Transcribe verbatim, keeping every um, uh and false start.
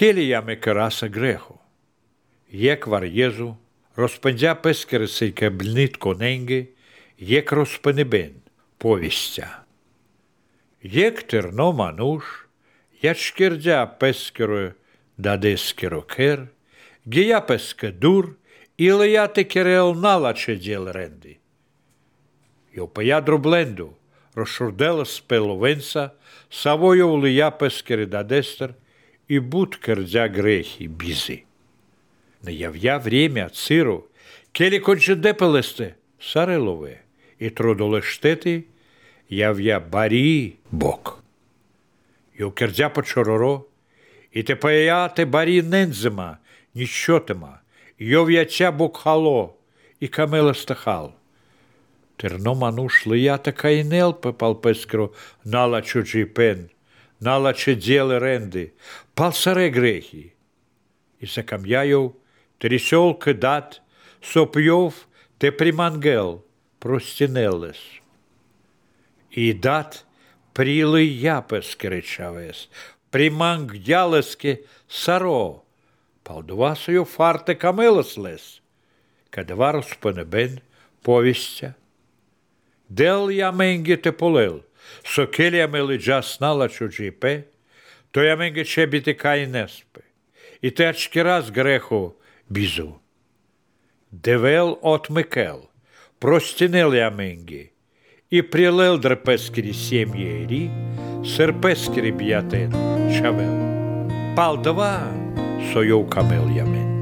келіями кераса греху. Єквар Єзу, розпендя пескериси кеблнит коненги, єк розпенебен, повістя. Єк терно мануш, ячкердя пескеру дадескеро кер, гія песке дур, іле яте керел налаче діл ренди. Йо пеядру бленду, розшурдела спеловенса, савою улия пескери дадестер, и буд кердя грехи бизи. Не явя время циру, келі конче депелесте, сарелове, и трудолештети, явя барі бок. Йо кердя почороро, и те паяте барі нензема, ніщотема, йо в'яча бокхало, и камела стахал. Терно мануш лията кайнел пепал пескро налачу джипен, налаче дjelе ренди, пал саре грехи. И закам'яйов, трісьол кидат, сопйов, те примангел, простінелес. И дат прилы я пескере чавес, примангдялеске саро, пал двасою фарте камелес лес, кадва розпенебен повістя. Дел я менге те полел, со келя мели джас налачу джипе, то я менге чебіте кай неспе, і те ачки раз греху бізу. Девел от мекел, простінел я менге, і прилел дрепескері сім'є рі, серпескері б'ятен чавел. Пал два, сойов камел я мен.